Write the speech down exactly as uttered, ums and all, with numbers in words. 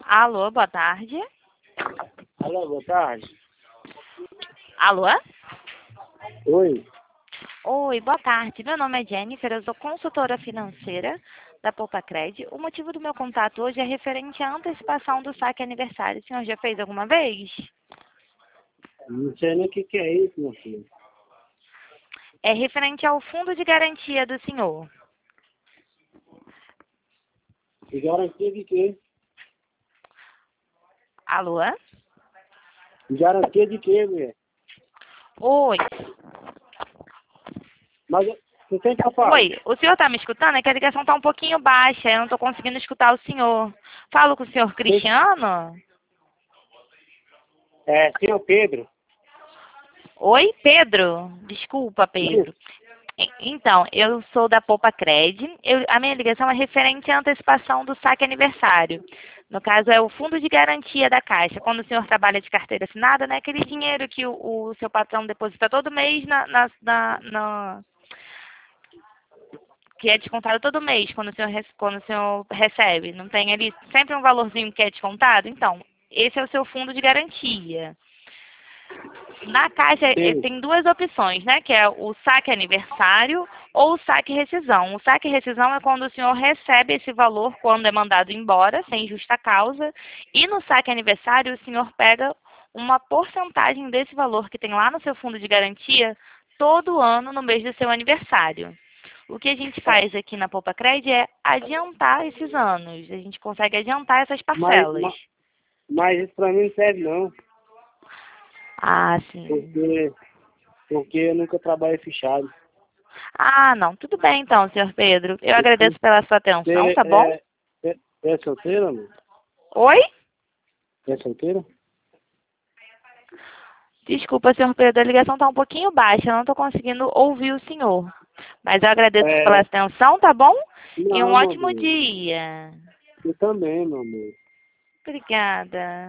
Alô, boa tarde. Alô, boa tarde. Alô? Oi. Oi, boa tarde. Meu nome é Jennifer, eu sou consultora financeira da Poupacred. O motivo do meu contato hoje é referente à antecipação do saque aniversário. O senhor já fez alguma vez? Não sei nem o que, que é isso, meu filho. É referente ao fundo de garantia do senhor. E garantia de quê? Alô? Garantia de quê, mulher? Oi. Mas você tem que falar. Oi, o senhor está me escutando? É que a ligação está um pouquinho baixa, eu não estou conseguindo escutar o senhor. Falo com o senhor Cristiano? É, senhor Pedro. Oi, Pedro? Desculpa, Pedro. Isso. E- Então, eu sou da Poupacred. Eu, a minha ligação é referente à antecipação do saque aniversário. No caso, é o fundo de garantia da Caixa. Quando o senhor trabalha de carteira assinada, né? Aquele dinheiro que o, o seu patrão deposita todo mês na, na, na, na- que é descontado todo mês quando o senhor, rece- quando o senhor recebe. Não tem ali sempre um valorzinho que é descontado? Então, esse é o seu fundo de garantia. Na Caixa eh, Sim. tem duas opções, né? Que é o saque aniversário ou o saque rescisão. O saque rescisão é quando o senhor recebe esse valor quando é mandado embora, sem justa causa. E no saque aniversário, o senhor pega uma porcentagem desse valor que tem lá no seu fundo de garantia todo ano no mês do seu aniversário. O que a gente faz aqui na Poupacred é adiantar esses anos. A gente consegue adiantar essas Mas, parcelas. mas, mas isso pra mim não serve não. Ah, sim. Porque, porque eu nunca trabalhei fechado. Ah, não. Tudo bem então, senhor Pedro. Eu Você, agradeço pela sua atenção, você tá bom? é, é, é solteiro, amor? Oi? É solteiro? Desculpa, senhor Pedro, a ligação está um pouquinho baixa, eu não estou conseguindo ouvir o senhor. Mas eu agradeço pela É. atenção, tá bom? E um Não, meu ótimo amor. dia. Eu também, meu amor. Obrigada.